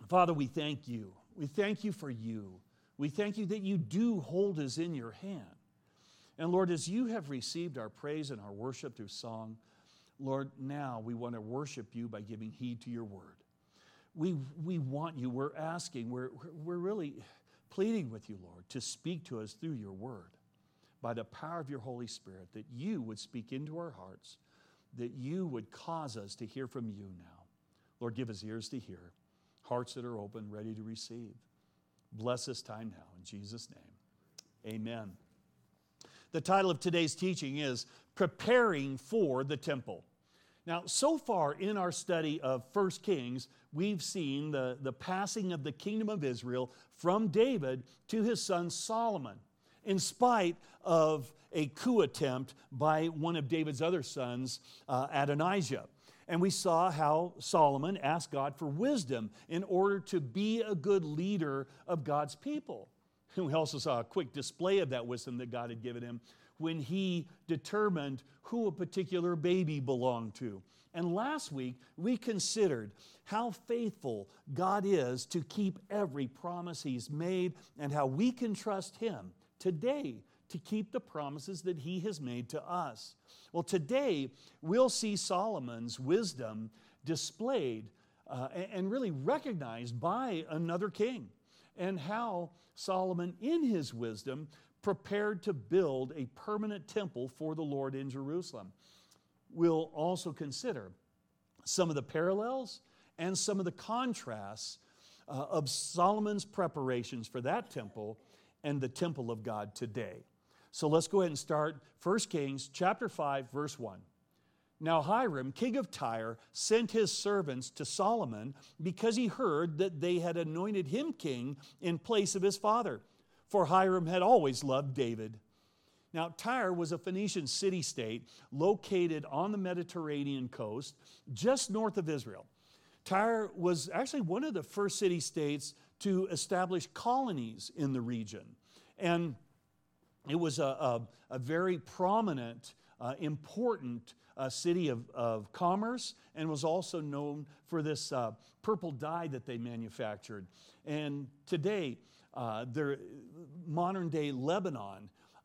Father, we thank you. We thank you for you. We thank you that you do hold us in your hand. And Lord, as you have received our praise and our worship through song, Lord, now we want to worship you by giving heed to your word. We want you, we're asking, we're really pleading with you, Lord, to speak to us through your word by the power of your Holy Spirit, that you would speak into our hearts, that you would cause us to hear from you now. Lord, give us ears to hear, hearts that are open, ready to receive. Bless this time now, in Jesus' name, amen. The title of today's teaching is Preparing for the Temple. Now, so far in our study of 1 Kings, we've seen the passing of the kingdom of Israel from David to his son Solomon, in spite of a coup attempt by one of David's other sons, Adonijah. And we saw how Solomon asked God for wisdom in order to be a good leader of God's people. And we also saw a quick display of that wisdom that God had given him when he determined who a particular baby belonged to. And last week, we considered how faithful God is to keep every promise he's made and how we can trust him today to keep the promises that he has made to us. Well, today, we'll see Solomon's wisdom displayed and really recognized by another king, and how Solomon, in his wisdom, prepared to build a permanent temple for the Lord in Jerusalem. We'll also consider some of the parallels and some of the contrasts of Solomon's preparations for that temple and the temple of God today. So let's go ahead and start 1 Kings chapter 5, verse 1. Now Hiram, king of Tyre, sent his servants to Solomon because he heard that they had anointed him king in place of his father, for Hiram had always loved David. Now Tyre was a Phoenician city-state located on the Mediterranean coast, just north of Israel. Tyre was actually one of the first city-states to establish colonies in the region. And it was a very prominent, important city of commerce, and was also known for this purple dye that they manufactured. And today, modern-day Lebanon,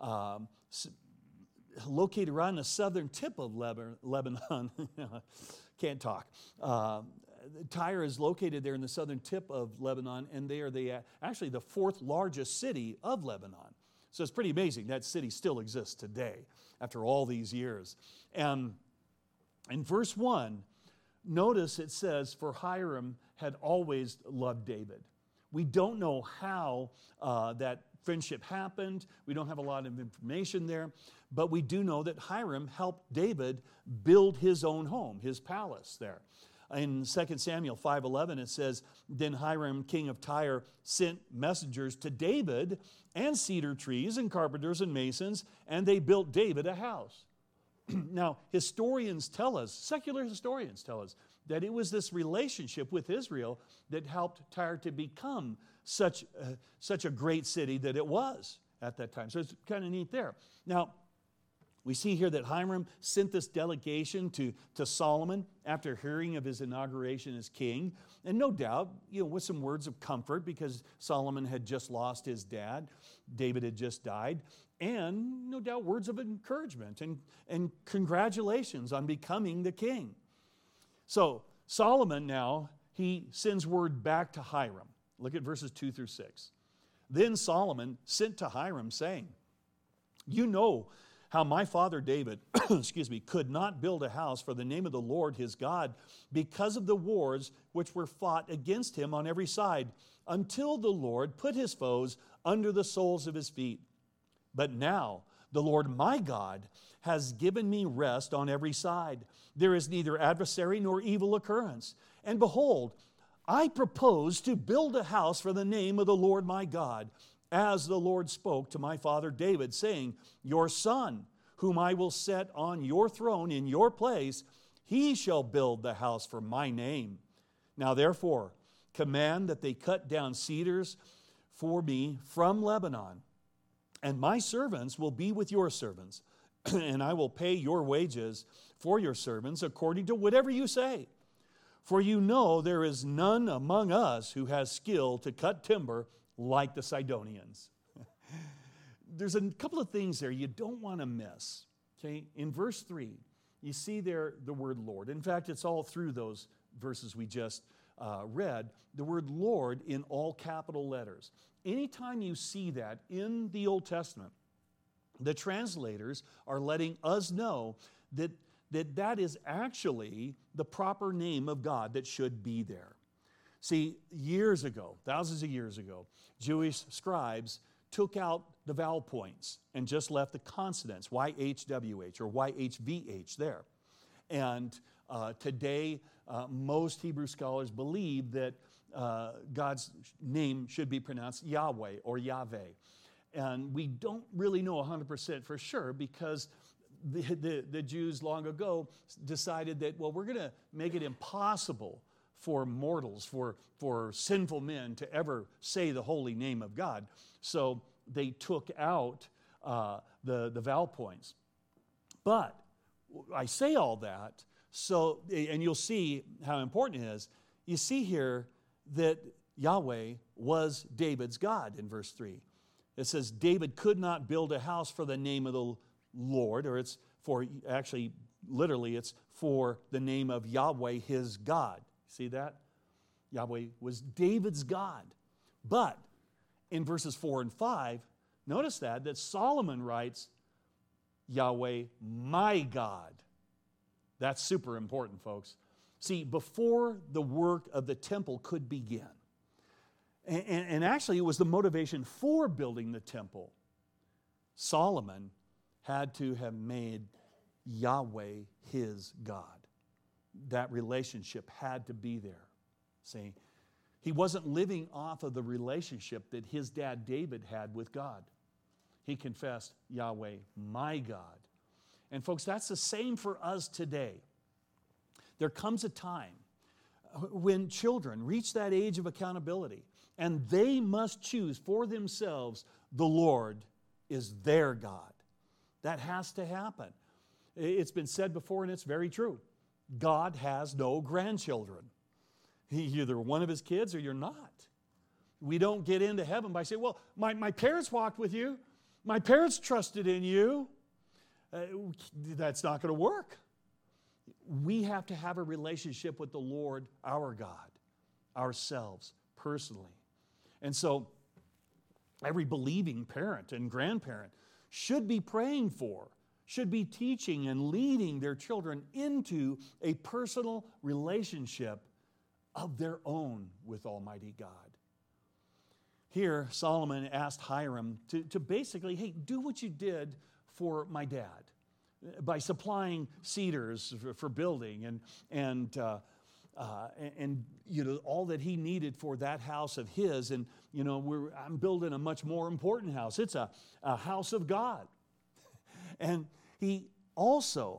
located around the southern tip of Lebanon, can't talk. Tyre is located there in the southern tip of Lebanon, and they are actually the fourth largest city of Lebanon. So it's pretty amazing that city still exists today after all these years. And in verse 1, notice it says, for Hiram had always loved David. We don't know how that friendship happened. We don't have a lot of information there. But we do know that Hiram helped David build his own home, his palace there. In 2 Samuel 5:11, it says, then Hiram, king of Tyre, sent messengers to David and cedar trees and carpenters and masons, and they built David a house. Now, historians tell us, secular historians tell us, that it was this relationship with Israel that helped Tyre to become such a great city that it was at that time. So it's kind of neat there. Now, we see here that Hiram sent this delegation to Solomon after hearing of his inauguration as king. And no doubt, with some words of comfort, because Solomon had just lost his dad. David had just died. And no doubt words of encouragement and congratulations on becoming the king. So Solomon now, he sends word back to Hiram. Look at verses 2 through 6. Then Solomon sent to Hiram saying, you know how my father David, could not build a house for the name of the Lord his God because of the wars which were fought against him on every side, until the Lord put his foes under the soles of his feet. But now the Lord my God has given me rest on every side. There is neither adversary nor evil occurrence. And behold, I propose to build a house for the name of the Lord my God, as the Lord spoke to my father David, saying, your son, whom I will set on your throne in your place, he shall build the house for my name. Now therefore, command that they cut down cedars for me from Lebanon, and my servants will be with your servants, and I will pay your wages for your servants according to whatever you say. For you know there is none among us who has skill to cut timber like the Sidonians. There's a couple of things there you don't want to miss. Okay? In verse 3, you see there the word Lord. In fact, it's all through those verses we just read. The word Lord in all capital letters. Anytime you see that in the Old Testament, the translators are letting us know that that is actually the proper name of God that should be there. See, years ago, thousands of years ago, Jewish scribes took out the vowel points and just left the consonants, YHWH or YHVH there. And today, most Hebrew scholars believe that God's name should be pronounced Yahweh or Yahweh. And we don't really know 100% for sure because the Jews long ago decided that, well, we're going to make it impossible for mortals, for sinful men to ever say the holy name of God. So they took out the vowel points. But I say all that, so, and you'll see how important it is. You see here that Yahweh was David's God in verse 3. It says, David could not build a house for the name of the Lord, or it's for, actually, literally, it's for the name of Yahweh, his God. See that? Yahweh was David's God. But in verses 4 and 5, notice that Solomon writes, Yahweh, my God. That's super important, folks. See, before the work of the temple could begin, and actually it was the motivation for building the temple, Solomon had to have made Yahweh his God. That relationship had to be there. See, he wasn't living off of the relationship that his dad David had with God. He confessed, Yahweh, my God. And folks, that's the same for us today. There comes a time when children reach that age of accountability and they must choose for themselves the Lord is their God. That has to happen. It's been said before and it's very true. God has no grandchildren. You're either one of his kids or you're not. We don't get into heaven by saying, well, my parents walked with you. My parents trusted in you. That's not going to work. We have to have a relationship with the Lord, our God, ourselves, personally. And so every believing parent and grandparent should be praying for, should be teaching and leading their children into a personal relationship of their own with Almighty God. Here, Solomon asked Hiram to basically, hey, do what you did for my dad by supplying cedars for building and you know, all that he needed for that house of his. And you know, I'm building a much more important house. It's a house of God. And he also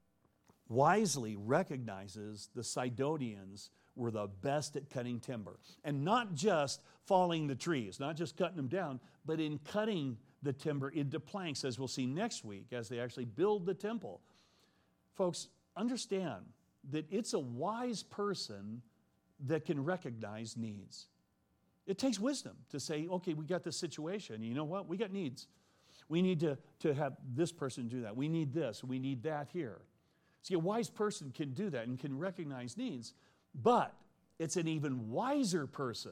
wisely recognizes the Sidonians were the best at cutting timber. And not just falling the trees, not just cutting them down, but in cutting the timber into planks, as we'll see next week, as they actually build the temple. Folks, understand that it's a wise person that can recognize needs. It takes wisdom to say, okay, we got this situation. You know what? We got needs. We need to have this person do that. We need this. We need that here. See, a wise person can do that and can recognize needs, but it's an even wiser person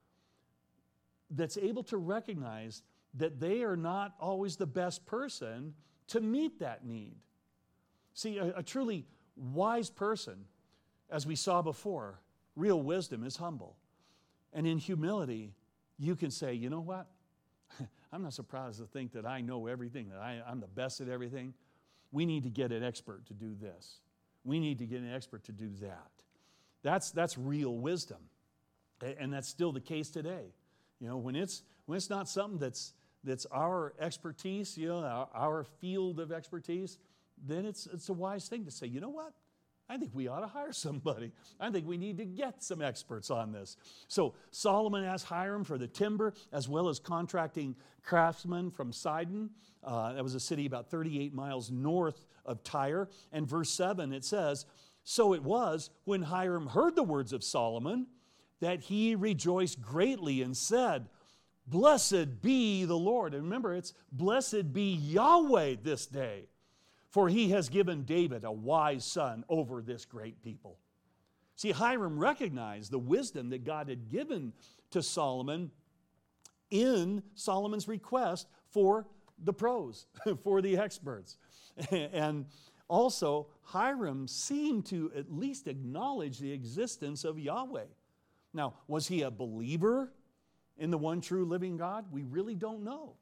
that's able to recognize that they are not always the best person to meet that need. See, a truly wise person, as we saw before, real wisdom is humble. And in humility, you can say, you know what? I'm not surprised to think that I know everything, that I'm the best at everything. We need to get an expert to do this. We need to get an expert to do that. That's real wisdom. And that's still the case today. You know, when it's not something that's our expertise, you know, our field of expertise, then it's a wise thing to say, you know what? I think we ought to hire somebody. I think we need to get some experts on this. So Solomon asked Hiram for the timber as well as contracting craftsmen from Sidon. That was a city about 38 miles north of Tyre. And verse 7, it says, So it was when Hiram heard the words of Solomon that he rejoiced greatly and said, Blessed be the Lord. And remember, it's blessed be Yahweh this day, for he has given David a wise son over this great people. See, Hiram recognized the wisdom that God had given to Solomon in Solomon's request for the pros, for the experts. And also, Hiram seemed to at least acknowledge the existence of Yahweh. Now, was he a believer in the one true living God? We really don't know.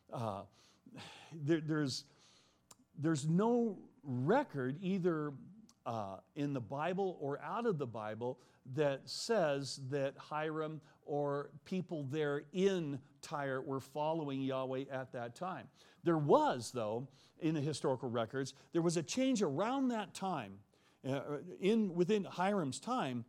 There's no record either in the Bible or out of the Bible that says that Hiram or people there in Tyre were following Yahweh at that time. There was, though, in the historical records, there was a change around that time, within Hiram's time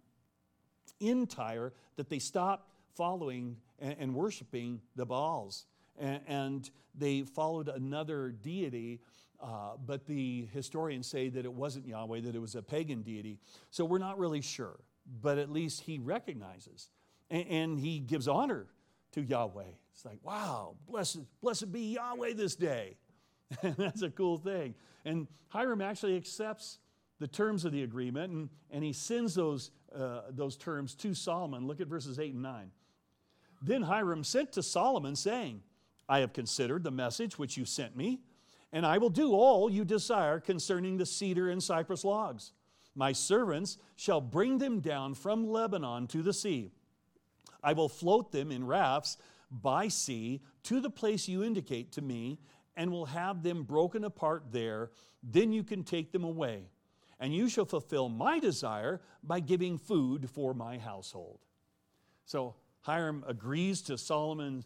in Tyre, that they stopped following and worshiping the Baals. And they followed another deity, but the historians say that it wasn't Yahweh, that it was a pagan deity. So we're not really sure, but at least he recognizes. And he gives honor to Yahweh. It's like, wow, blessed be Yahweh this day. And that's a cool thing. And Hiram actually accepts the terms of the agreement, and he sends those terms to Solomon. Look at verses 8 and 9. Then Hiram sent to Solomon, saying, I have considered the message which you sent me, and I will do all you desire concerning the cedar and cypress logs. My servants shall bring them down from Lebanon to the sea. I will float them in rafts by sea to the place you indicate to me, and will have them broken apart there. Then you can take them away. And you shall fulfill my desire by giving food for my household. So Hiram agrees to Solomon,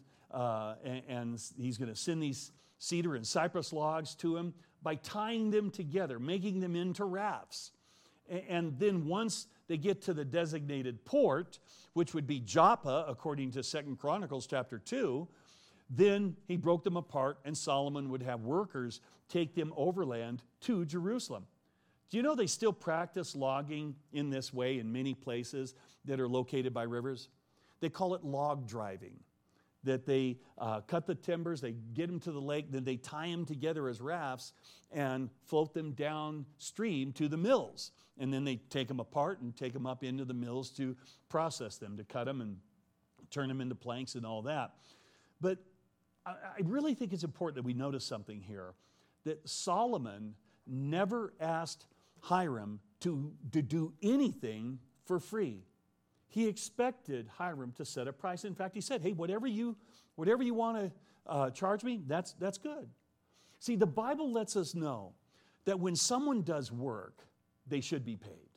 and he's going to send these cedar and cypress logs to him by tying them together, making them into rafts. And then once they get to the designated port, which would be Joppa, according to 2 Chronicles chapter 2, then he broke them apart, and Solomon would have workers take them overland to Jerusalem. Do you know they still practice logging in this way in many places that are located by rivers? They call it log driving, that they cut the timbers, they get them to the lake, then they tie them together as rafts and float them downstream to the mills. And then they take them apart and take them up into the mills to process them, to cut them and turn them into planks and all that. But I really think it's important that we notice something here, that Solomon never asked Hiram to do anything for free. He expected Hiram to set a price. In fact, he said, hey, whatever you want to charge me, that's good. See, the Bible lets us know that when someone does work, they should be paid.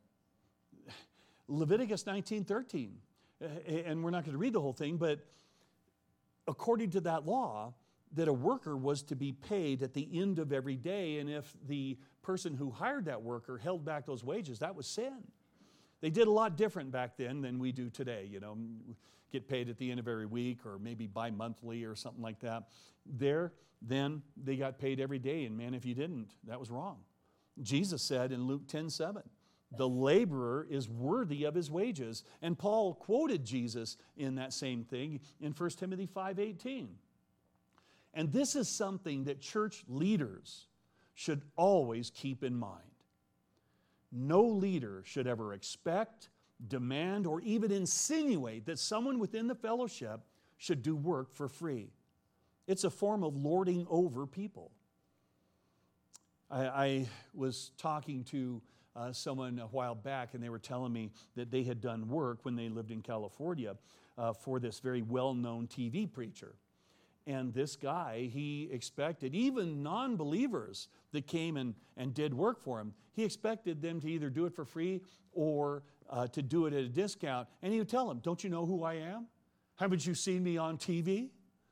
Leviticus 19:13, and we're not going to read the whole thing, but according to that law, that a worker was to be paid at the end of every day, and if the person who hired that worker held back those wages, that was sin. They did a lot different back then than we do today, get paid at the end of every week or maybe bi-monthly or something like that. Then they got paid every day, and man, if you didn't, that was wrong. Jesus said in Luke 10:7, the laborer is worthy of his wages. And Paul quoted Jesus in that same thing in 1 Timothy 5:18. And this is something that church leaders should always keep in mind. No leader should ever expect, demand, or even insinuate that someone within the fellowship should do work for free. It's a form of lording over people. I was talking to someone a while back, and they were telling me that they had done work when they lived in California for this very well-known TV preacher. And this guy, he expected, even non-believers that came and did work for him, he expected them to either do it for free or to do it at a discount. And he would tell them, don't you know who I am? Haven't you seen me on TV?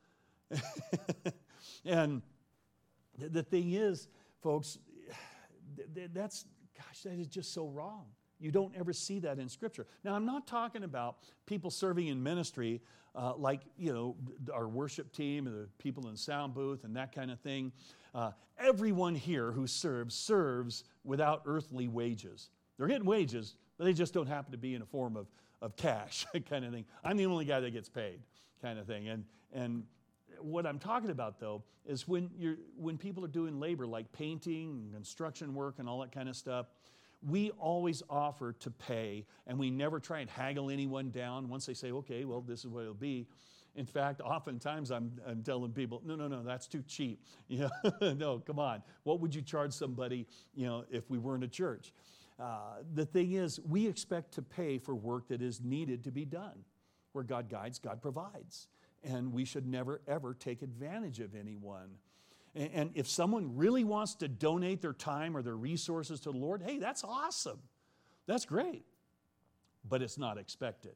And the thing is, folks, that is just so wrong. You don't ever see that in Scripture. Now, I'm not talking about people serving in ministry like, our worship team and the people in the sound booth and that kind of thing. Everyone here who serves without earthly wages. They're getting wages, but they just don't happen to be in a form of cash kind of thing. I'm the only guy that gets paid kind of thing. And what I'm talking about, though, is when people are doing labor like painting and construction work and all that kind of stuff, we always offer to pay, and we never try and haggle anyone down once they say, okay, well, this is what it'll be. In fact, oftentimes I'm telling people, no, that's too cheap. No, come on. What would you charge somebody, if we weren't a church? The thing is, we expect to pay for work that is needed to be done. Where God guides, God provides. And we should never, ever take advantage of anyone. And if someone really wants to donate their time or their resources to the Lord, hey, that's awesome. That's great. But it's not expected.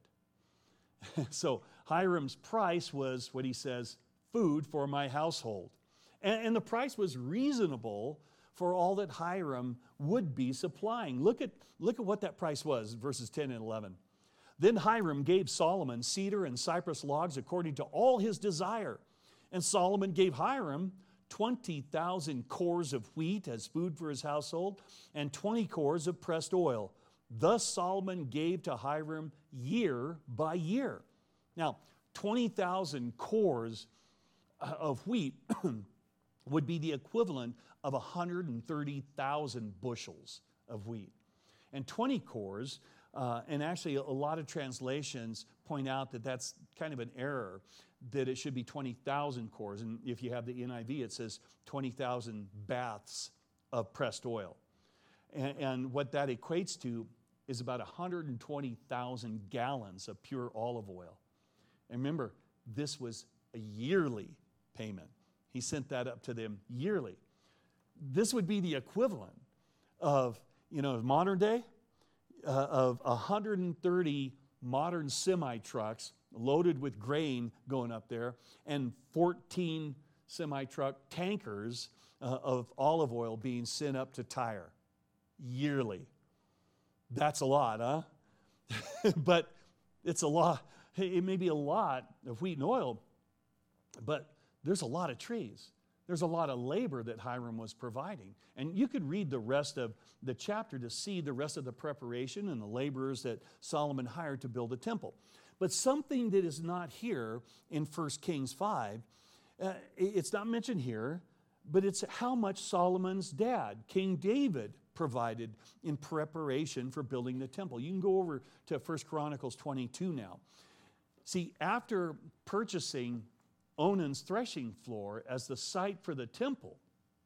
So Hiram's price was what he says, food for my household. And the price was reasonable for all that Hiram would be supplying. Look at what that price was, verses 10 and 11. Then Hiram gave Solomon cedar and cypress logs according to all his desire. And Solomon gave Hiram 20,000 cores of wheat as food for his household and 20 cores of pressed oil. Thus Solomon gave to Hiram year by year. Now, 20,000 cores of wheat would be the equivalent of 130,000 bushels of wheat. And 20 cores, and actually a lot of translations point out that that's kind of an error, that it should be 20,000 cores. And if you have the NIV, it says 20,000 baths of pressed oil. And what that equates to is about 120,000 gallons of pure olive oil. And remember, this was a yearly payment. He sent that up to them yearly. This would be the equivalent of, modern day, of 130 modern semi-trucks loaded with grain going up there and 14 semi-truck tankers of olive oil being sent up to Tyre yearly. That's a lot, huh? But it's a lot. It may be a lot of wheat and oil, but there's a lot of trees. There's a lot of labor that Hiram was providing. And you could read the rest of the chapter to see the rest of the preparation and the laborers that Solomon hired to build the temple. But something that is not here in 1 Kings 5, it's not mentioned here, but it's how much Solomon's dad, King David, provided in preparation for building the temple. You can go over to 1 Chronicles 22 now. See, after purchasing Onan's threshing floor as the site for the temple,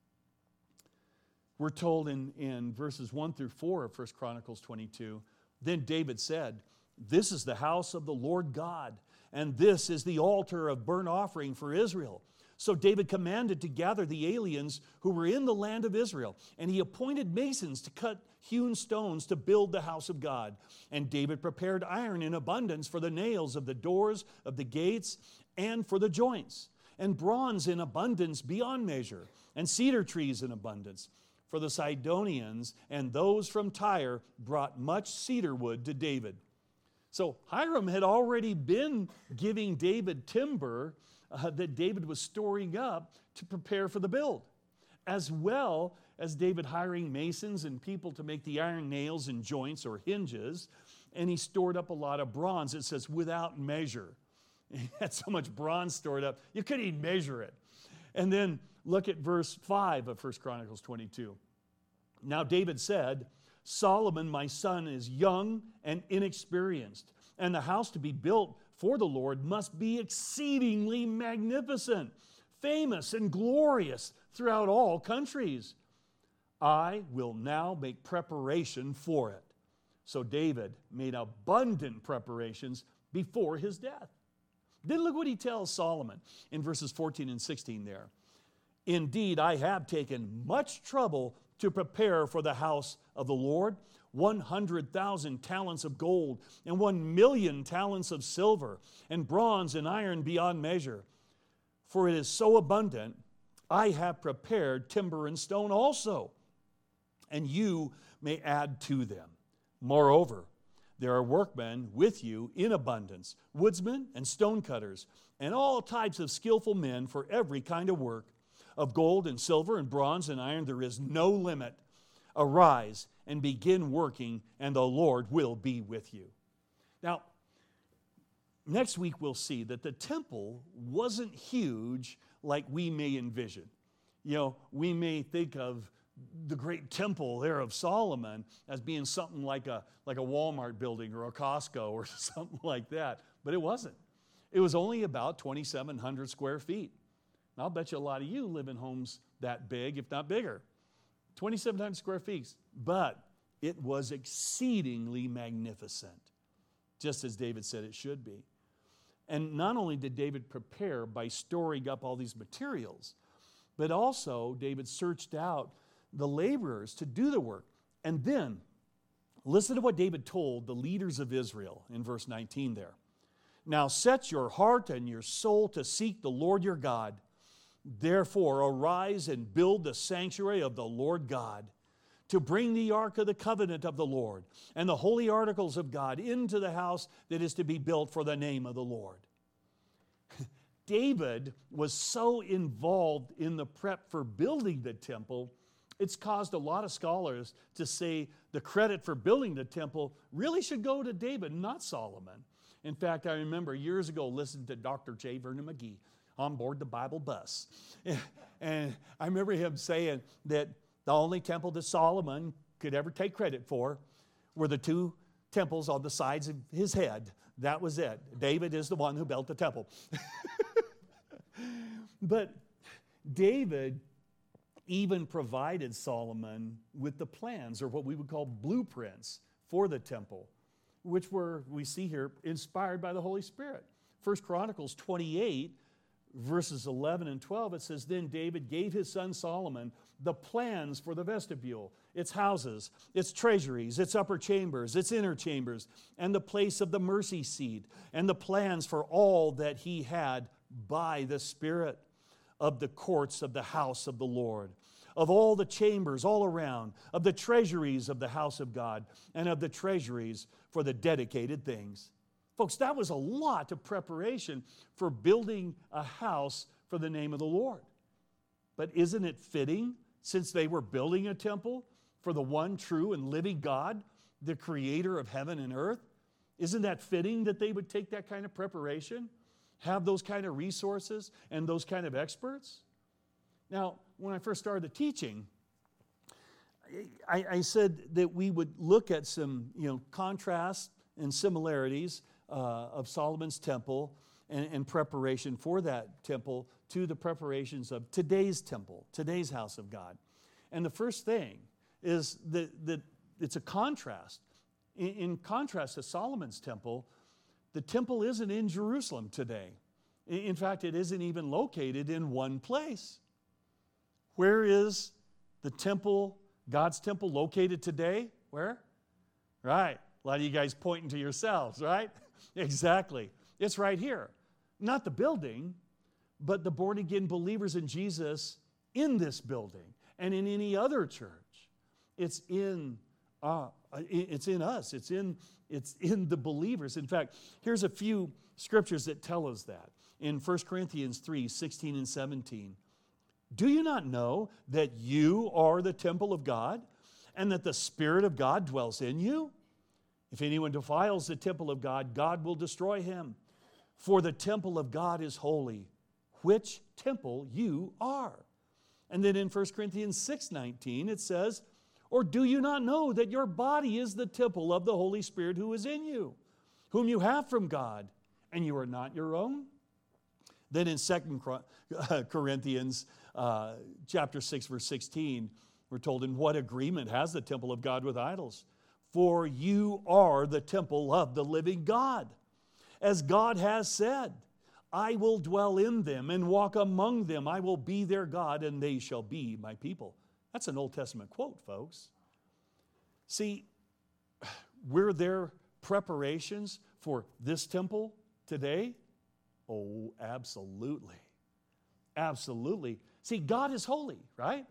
we're told in verses 1 through 4 of 1 Chronicles 22, then David said, "This is the house of the Lord God, and this is the altar of burnt offering for Israel." So David commanded to gather the aliens who were in the land of Israel, and he appointed masons to cut hewn stones to build the house of God. And David prepared iron in abundance for the nails of the doors of the gates and for the joints, and bronze in abundance beyond measure, and cedar trees in abundance. For the Sidonians and those from Tyre brought much cedar wood to David. So Hiram had already been giving David timber that David was storing up to prepare for the build, as well as David hiring masons and people to make the iron nails and joints or hinges, and he stored up a lot of bronze. It says without measure. He had so much bronze stored up, you couldn't even measure it. And then look at verse 5 of 1 Chronicles 22. Now David said, "Solomon, my son, is young and inexperienced, and the house to be built for the Lord must be exceedingly magnificent, famous and glorious throughout all countries. I will now make preparation for it." So David made abundant preparations before his death. Then look what he tells Solomon in verses 14 and 16 there. "Indeed, I have taken much trouble to prepare for the house of the Lord 100,000 talents of gold and 1,000,000 talents of silver and bronze and iron beyond measure. For it is so abundant, I have prepared timber and stone also, and you may add to them. Moreover, there are workmen with you in abundance, woodsmen and stonecutters, and all types of skillful men for every kind of work. Of gold and silver and bronze and iron there is no limit. Arise and begin working, and the Lord will be with you. Now, next week we'll see that the temple wasn't huge like we may envision. You know, we may think of the great temple there of Solomon as being something like a Walmart building or a Costco or something like that, but it wasn't. It was only about 2,700 square feet. And I'll bet you a lot of you live in homes that big, if not bigger. 2,700 square feet, but it was exceedingly magnificent, just as David said it should be. And not only did David prepare by storing up all these materials, but also David searched out the laborers to do the work. And then, listen to what David told the leaders of Israel in verse 19 there. Now set your heart and your soul to seek the Lord your God. Therefore arise and build the sanctuary of the Lord God, to bring the ark of the covenant of the Lord and the holy articles of God into the house that is to be built for the name of the Lord. David was so involved in the prep for building the temple, it's caused a lot of scholars to say the credit for building the temple really should go to David, not Solomon. In fact, I remember years ago listening to Dr. J. Vernon McGee on board the Bible bus. And I remember him saying that the only temple that Solomon could ever take credit for were the two temples on the sides of his head. That was it. David is the one who built the temple. But David even provided Solomon with the plans, or what we would call blueprints, for the temple, which were, we see here, inspired by the Holy Spirit. 1 Chronicles 28, verses 11 and 12, it says, Then David gave his son Solomon the plans for the vestibule, its houses, its treasuries, its upper chambers, its inner chambers, and the place of the mercy seat, and the plans for all that he had by the Spirit of the courts of the house of the Lord, of all the chambers all around, of the treasuries of the house of God, and of the treasuries for the dedicated things. Folks, that was a lot of preparation for building a house for the name of the Lord. But isn't it fitting, since they were building a temple for the one true and living God, the creator of heaven and earth? Isn't that fitting that they would take that kind of preparation, have those kind of resources and those kind of experts? Now, when I first started the teaching, I said that we would look at some contrasts and similarities of Solomon's temple and preparation for that temple to the preparations of today's temple, today's house of God. And the first thing is that it's a contrast. In contrast to Solomon's temple, the temple isn't in Jerusalem today. In fact, it isn't even located in one place. Where is the temple, God's temple, located today? Where? Right. A lot of you guys pointing to yourselves, right? Exactly. It's right here. Not the building, but the born-again believers in Jesus in this building and in any other church. It's in us. It's in the believers. In fact, here's a few scriptures that tell us that. In 1 Corinthians 3, 16 and 17. Do you not know that you are the temple of God and that the Spirit of God dwells in you? If anyone defiles the temple of God, God will destroy him. For the temple of God is holy, which temple you are. And then in 1 Corinthians 6:19 it says, Or do you not know that your body is the temple of the Holy Spirit who is in you, whom you have from God, and you are not your own? Then in 2 Corinthians chapter 6, verse 16, we're told, In what agreement has the temple of God with idols? For you are the temple of the living God. As God has said, I will dwell in them and walk among them. I will be their God, and they shall be my people. That's an Old Testament quote, folks. See, were there preparations for this temple today? Oh, absolutely. Absolutely. See, God is holy, right?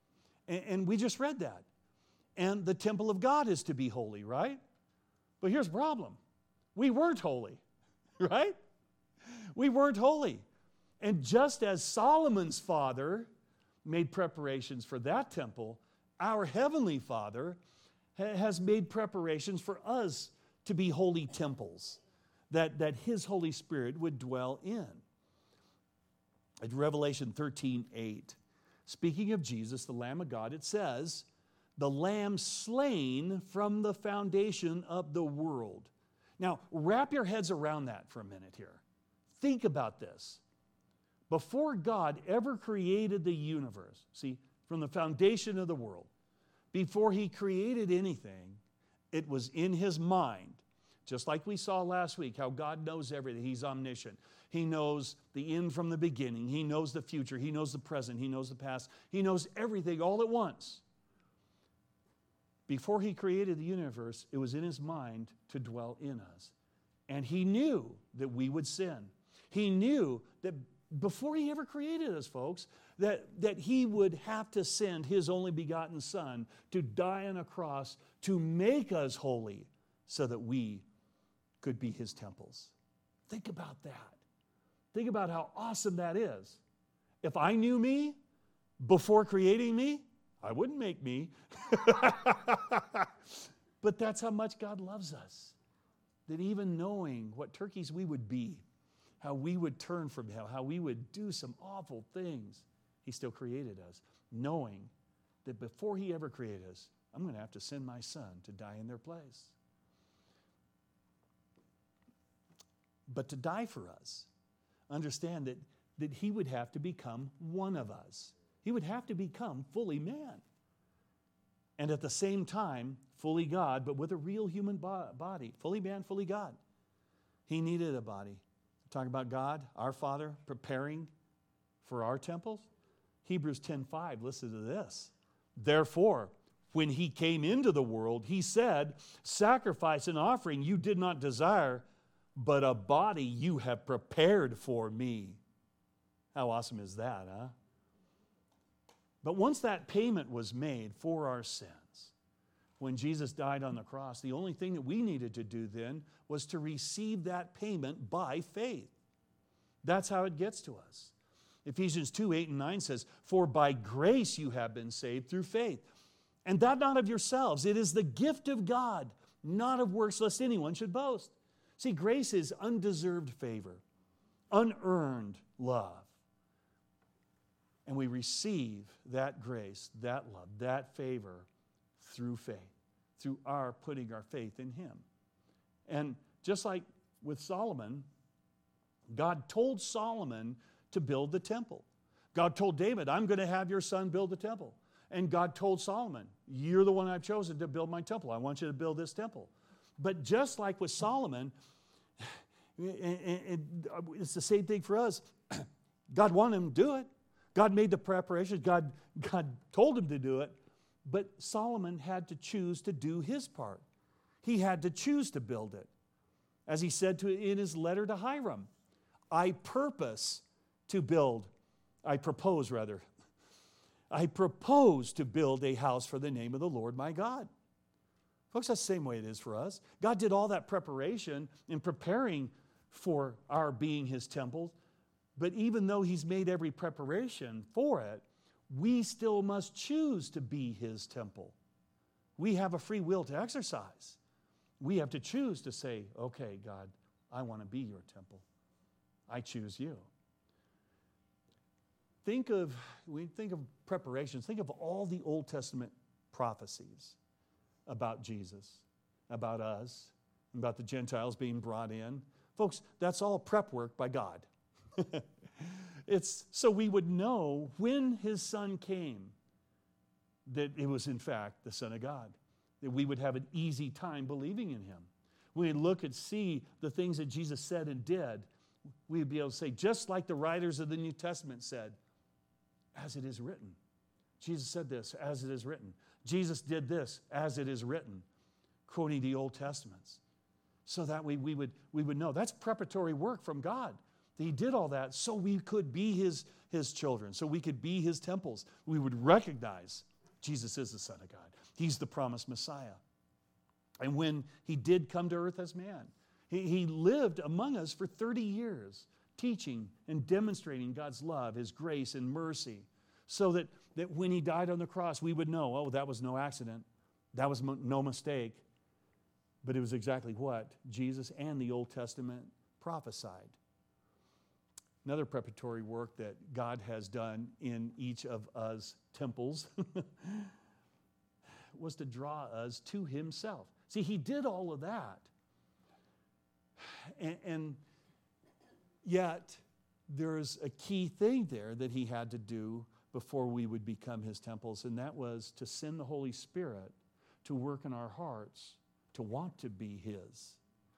And we just read that. And the temple of God is to be holy, right? But here's the problem. We weren't holy, right? We weren't holy. And just as Solomon's father made preparations for that temple, our Heavenly Father has made preparations for us to be holy temples that His Holy Spirit would dwell in. At Revelation 13:8, speaking of Jesus, the Lamb of God, it says, the Lamb slain from the foundation of the world. Now, wrap your heads around that for a minute here. Think about this. Before God ever created the universe, see, from the foundation of the world, before He created anything, it was in His mind. Just like we saw last week, how God knows everything. He's omniscient. He knows the end from the beginning. He knows the future. He knows the present. He knows the past. He knows everything all at once. Before He created the universe, it was in His mind to dwell in us. And He knew that we would sin. He knew that before He ever created us, folks, that He would have to send His only begotten Son to die on a cross to make us holy so that we could be His temples. Think about that. Think about how awesome that is. If I knew me before creating me, I wouldn't make me. But that's how much God loves us. That even knowing what turkeys we would be, how we would turn from Him, how we would do some awful things, He still created us, knowing that before He ever created us, I'm going to have to send my Son to die in their place. But to die for us, understand that He would have to become one of us. He would have to become fully man. And at the same time, fully God, but with a real human body. Fully man, fully God. He needed a body. Talking about God, our Father, preparing for our temples. Hebrews 10:5, listen to this. Therefore, when He came into the world, He said, sacrifice and offering you did not desire, but a body you have prepared for me. How awesome is that, huh? But once that payment was made for our sins, when Jesus died on the cross, the only thing that we needed to do then was to receive that payment by faith. That's how it gets to us. Ephesians 2:8-9 says, for by grace you have been saved through faith. And that not of yourselves. It is the gift of God, not of works, lest anyone should boast. See, grace is undeserved favor, unearned love. And we receive that grace, that love, that favor through faith, through our putting our faith in Him. And just like with Solomon, God told Solomon to build the temple. God told David, I'm going to have your son build the temple. And God told Solomon, you're the one I've chosen to build my temple. I want you to build this temple. But just like with Solomon, it's the same thing for us. God wanted him to do it. God made the preparations. God told him to do it. But Solomon had to choose to do his part. He had to choose to build it. As he said in his letter to Hiram, I propose to build a house for the name of the Lord my God. Folks, that's the same way it is for us. God did all that preparation in preparing for our being His temple. But even though He's made every preparation for it, we still must choose to be His temple. We have a free will to exercise. We have to choose to say, okay, God, I want to be your temple. I choose you. When we think of preparations, think of all the Old Testament prophecies about Jesus, about us, about the Gentiles being brought in. Folks, that's all prep work by God. It's so we would know when His Son came that it was in fact the Son of God, that we would have an easy time believing in Him. When we look and see the things that Jesus said and did, we'd be able to say, just like the writers of the New Testament said, as it is written. Jesus said this, as it is written. Jesus did this, as it is written, quoting the Old Testaments. So that we would know. That's preparatory work from God. He did all that so we could be His children, so we could be His temples. We would recognize Jesus is the Son of God. He's the promised Messiah. And when He did come to earth as man, He lived among us for 30 years, teaching and demonstrating God's love, His grace and mercy, so that when he died on the cross, we would know, oh, that was no accident. That was no mistake. But it was exactly what Jesus and the Old Testament prophesied. Another preparatory work that God has done in each of us temples was to draw us to himself. See, he did all of that. And yet, there's a key thing there that he had to do before we would become his temples, and that was to send the Holy Spirit to work in our hearts, to want to be his.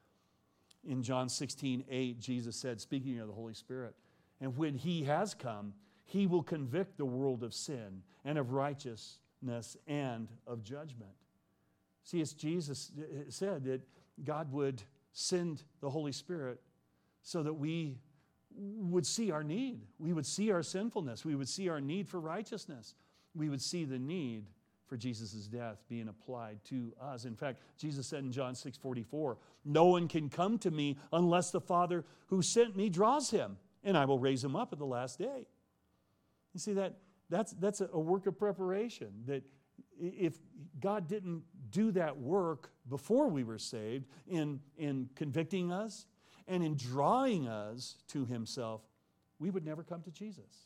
In John 16:8, Jesus said, speaking of the Holy Spirit, and when he has come, he will convict the world of sin and of righteousness and of judgment. See, it's Jesus said that God would send the Holy Spirit so that we would see our need. We would see our sinfulness. We would see our need for righteousness. We would see the need for Jesus' death being applied to us. In fact, Jesus said in John 6:44, no one can come to me unless the Father who sent me draws him, and I will raise him up at the last day. You see, that's a work of preparation, that if God didn't do that work before we were saved in convicting us and in drawing us to himself, we would never come to Jesus.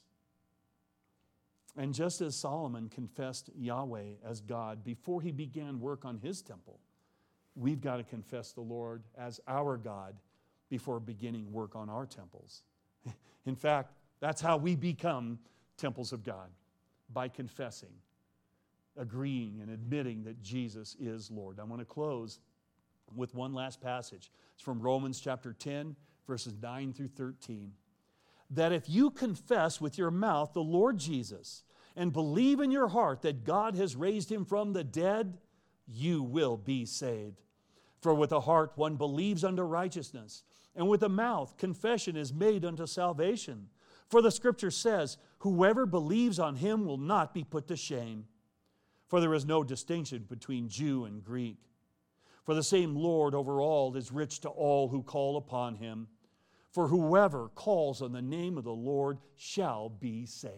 And just as Solomon confessed Yahweh as God before he began work on his temple, we've got to confess the Lord as our God before beginning work on our temples. In fact, that's how we become temples of God, by confessing, agreeing, and admitting that Jesus is Lord. I want to close with one last passage. It's from Romans chapter 10, verses 9 through 13. That if you confess with your mouth the Lord Jesus and believe in your heart that God has raised him from the dead, you will be saved. For with the heart one believes unto righteousness, and with the mouth confession is made unto salvation. For the Scripture says, whoever believes on him will not be put to shame. For there is no distinction between Jew and Greek. For the same Lord over all is rich to all who call upon him. For whoever calls on the name of the Lord shall be saved.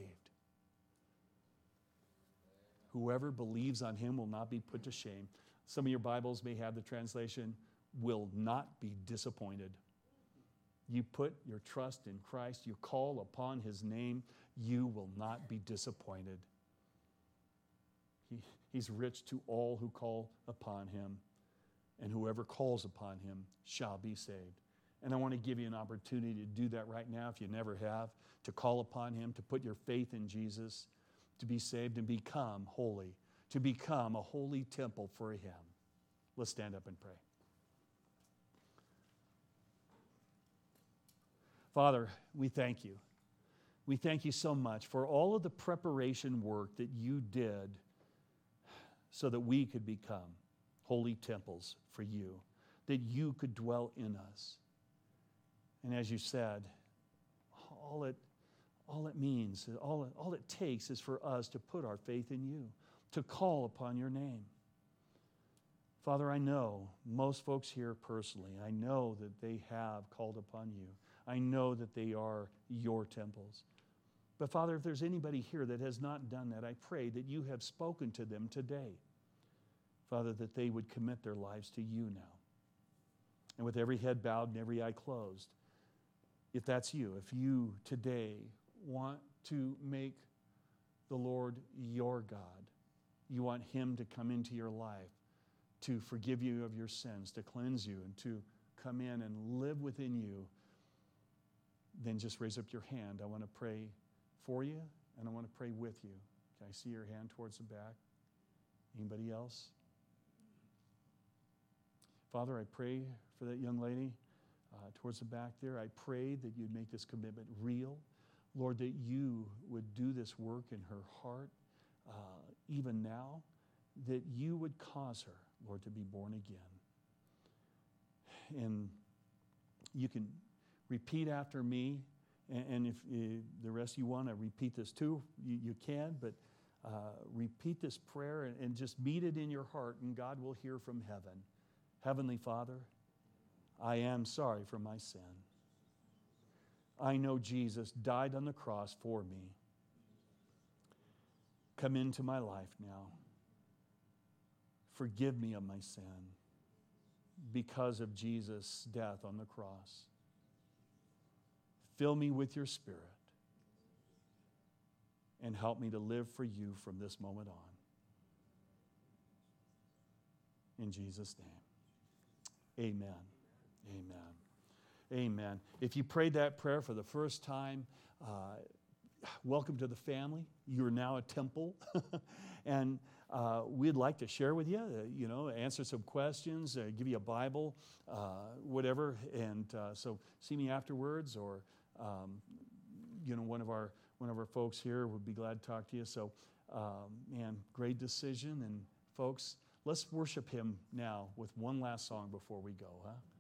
Whoever believes on him will not be put to shame. Some of your Bibles may have the translation, will not be disappointed. You put your trust in Christ, you call upon his name, you will not be disappointed. He's rich to all who call upon him, and whoever calls upon him shall be saved. And I want to give you an opportunity to do that right now if you never have, to call upon him, to put your faith in Jesus, to be saved and become holy, to become a holy temple for him. Let's stand up and pray. Father, we thank you. We thank you so much for all of the preparation work that you did so that we could become holy temples for you, that you could dwell in us. And as you said, all it means, all it takes is for us to put our faith in you, to call upon your name. Father, I know most folks here personally, I know that they have called upon you. I know that they are your temples. But Father, if there's anybody here that has not done that, I pray that you have spoken to them today. Father, that they would commit their lives to you now. And with every head bowed and every eye closed, if that's you, if you today want to make the Lord your God, you want him to come into your life, to forgive you of your sins, to cleanse you, and to come in and live within you, then just raise up your hand. I want to pray for you, and I want to pray with you. Can I see your hand towards the back? Anybody else? Father, I pray for that young lady towards the back there. I pray that you'd make this commitment real. Lord, that you would do this work in her heart even now, that you would cause her, Lord, to be born again. And you can repeat after me, and if the rest of you want to repeat this too, you can, but repeat this prayer and just meet it in your heart, and God will hear from heaven. Heavenly Father, I am sorry for my sin. I know Jesus died on the cross for me. come into my life now. Forgive me of my sin because of Jesus' death on the cross. Fill me with your Spirit and help me to live for you from this moment on. In Jesus' name, amen. Amen. Amen. If you prayed that prayer for the first time, welcome to the family. You're now a temple. And we'd like to share with you, answer some questions, give you a Bible, whatever. And so see me afterwards, or one of our folks here would be glad to talk to you. So, great decision. And folks, let's worship Him now with one last song before we go, huh?